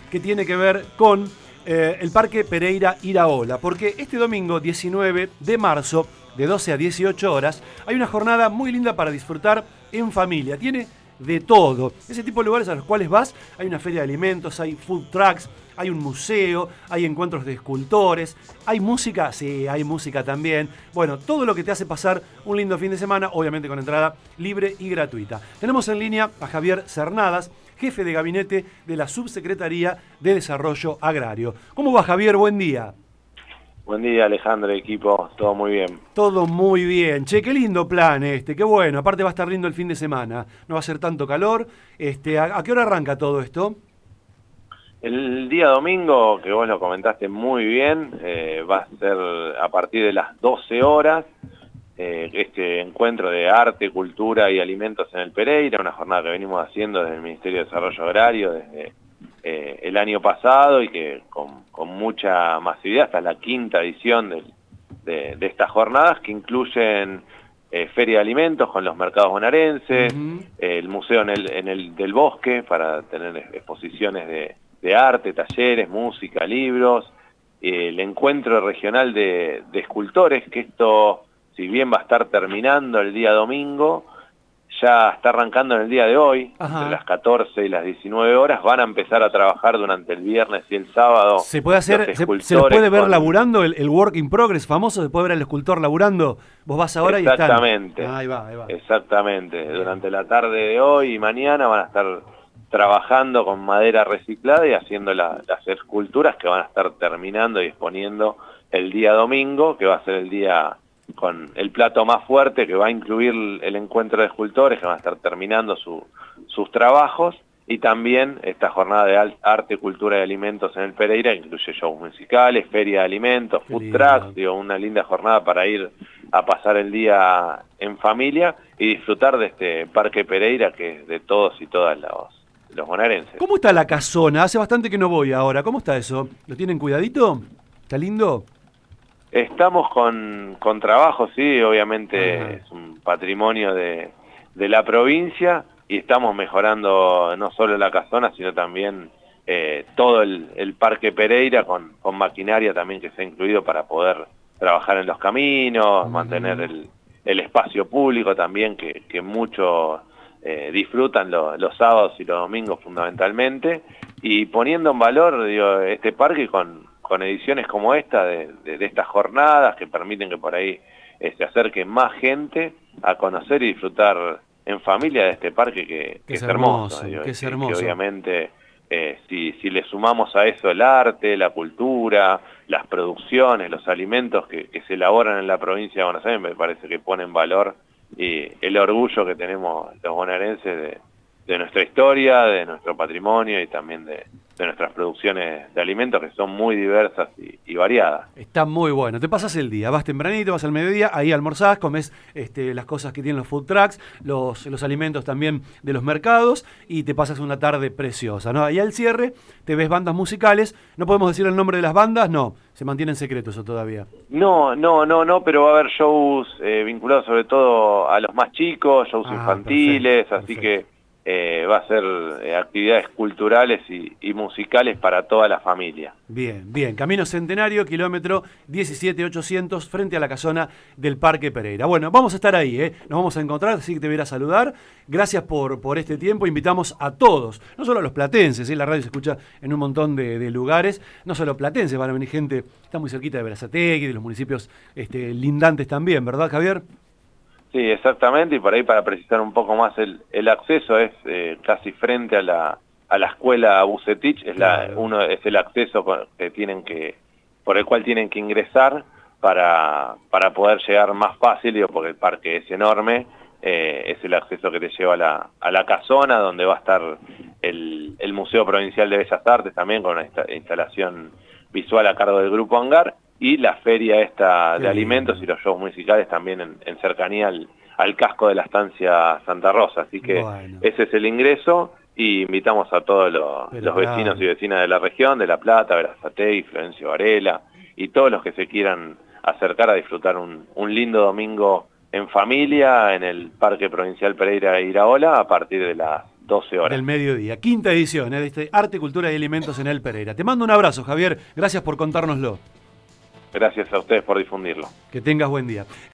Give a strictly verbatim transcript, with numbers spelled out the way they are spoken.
que tiene que ver con eh, el Parque Pereira Iraola, porque este domingo diecinueve de marzo, de doce a dieciocho horas, hay una jornada muy linda para disfrutar en familia. Tiene de todo. Ese tipo de lugares a los cuales vas, hay una feria de alimentos, hay food trucks, hay un museo, hay encuentros de escultores, hay música, sí, hay música también. Bueno, todo lo que te hace pasar un lindo fin de semana, obviamente con entrada libre y gratuita. Tenemos en línea a Javier Cernadas, jefe de gabinete de la Subsecretaría de Desarrollo Agrario. ¿Cómo va, Javier? Buen día. Buen día, Alejandro, equipo, todo muy bien. Todo muy bien. Che, qué lindo plan este, qué bueno. Aparte va a estar lindo el fin de semana, no va a ser tanto calor. Este, ¿a, a qué hora arranca todo esto? El día domingo, que vos lo comentaste muy bien, eh, va a ser a partir de las doce horas, eh, este encuentro de arte, cultura y alimentos en el Pereira, una jornada que venimos haciendo desde el Ministerio de Desarrollo Agrario desde eh, el año pasado y que con, con mucha masividad, hasta la quinta edición de, de, de estas jornadas, que incluyen eh, feria de alimentos con los mercados bonaerenses, uh-huh. eh, el museo en el, en el del bosque para tener exposiciones de de arte, talleres, música, libros, eh, el encuentro regional de, de escultores, que esto, si bien va a estar terminando el día domingo, ya está arrancando en el día de hoy, Ajá. entre las catorce y las diecinueve horas, van a empezar a trabajar durante el viernes y el sábado. ¿Se puede hacer, se, se los puede ver con... laburando, el, el work in progress famoso, se puede ver al escultor laburando? Vos vas ahora y están. Exactamente, ahí va, ahí va. Exactamente, durante la tarde de hoy y mañana van a estar trabajando con madera reciclada y haciendo la, las esculturas que van a estar terminando y exponiendo el día domingo, que va a ser el día con el plato más fuerte, que va a incluir el encuentro de escultores, que van a estar terminando su, sus trabajos, y también esta jornada de arte, cultura y alimentos en el Pereira, que incluye shows musicales, feria de alimentos, Qué food lindo. trucks, digo, una linda jornada para ir a pasar el día en familia y disfrutar de este Parque Pereira, que es de todos y todas los los bonaerenses. ¿Cómo está la casona? Hace bastante que no voy ahora. ¿Cómo está eso? ¿Lo tienen cuidadito? ¿Está lindo? Estamos con, con trabajo, sí, obviamente Ajá. es un patrimonio de, de la provincia y estamos mejorando no solo la casona, sino también eh, todo el, el Parque Pereira con, con maquinaria también que se ha incluido para poder trabajar en los caminos, uh-huh. mantener el, el espacio público también, que, que mucho... Eh, disfrutan lo, los sábados y los domingos fundamentalmente, y poniendo en valor digo, este parque con, con ediciones como esta de, de, de estas jornadas que permiten que por ahí eh, se acerque más gente a conocer y disfrutar en familia de este parque que, que es hermoso, hermoso, digo, que, es hermoso. Que obviamente eh, si, si le sumamos a eso el arte, la cultura, las producciones, los alimentos que, que se elaboran en la provincia de Buenos Aires, me parece que pone en valor y el orgullo que tenemos los bonaerenses de, de nuestra historia, de nuestro patrimonio y también de, de nuestras producciones de alimentos que son muy diversas y, y variadas. Está muy bueno. Te pasas el día, vas tempranito, vas al mediodía, ahí almorzás, comes este, las cosas que tienen los food trucks, los, los alimentos también de los mercados y te pasas una tarde preciosa, ¿no? Y al cierre te ves bandas musicales. ¿No podemos decir el nombre de las bandas? No, se mantiene en secreto eso todavía. No, no, no, no, pero va a haber shows eh, vinculados sobre todo a los más chicos, shows ah, infantiles, perfecto, así perfecto. que Eh, va a ser eh, actividades culturales y, y musicales para toda la familia. Bien, bien. Camino Centenario, kilómetro diecisiete ochocientos, frente a la casona del Parque Pereira. Bueno, vamos a estar ahí, ¿eh? Nos vamos a encontrar, así que te voy a ir a saludar. Gracias por, por este tiempo. Invitamos a todos, no solo a los platenses, ¿eh? La radio se escucha en un montón de, de lugares. No solo platenses, van a venir gente, está muy cerquita de Berazategui, de los municipios este, lindantes también, ¿verdad, Javier? Sí, exactamente, y por ahí para precisar un poco más el, el acceso es eh, casi frente a la a la escuela Bucetich, es la claro. uno es el acceso que tienen que por el cual tienen que ingresar para para poder llegar más fácil, digo, porque el parque es enorme, eh, es el acceso que te lleva a la a la casona donde va a estar el el Museo Provincial de Bellas Artes también con una instalación visual a cargo del Grupo Hangar. Y la feria esta de sí. alimentos y los shows musicales también en, en cercanía al, al casco de la estancia Santa Rosa. Así que bueno. ese es el ingreso y invitamos a todos los, los vecinos claro. y vecinas de la región, de La Plata, Berazategui, Florencio Varela y todos los que se quieran acercar a disfrutar un, un lindo domingo en familia en el Parque Provincial Pereira Iraola a partir de las doce horas. Del mediodía. Quinta edición ¿eh? de este Arte, Cultura y Alimentos en el Pereira. Te mando un abrazo, Javier. Gracias por contárnoslo. Gracias a ustedes por difundirlo. Que tengas buen día.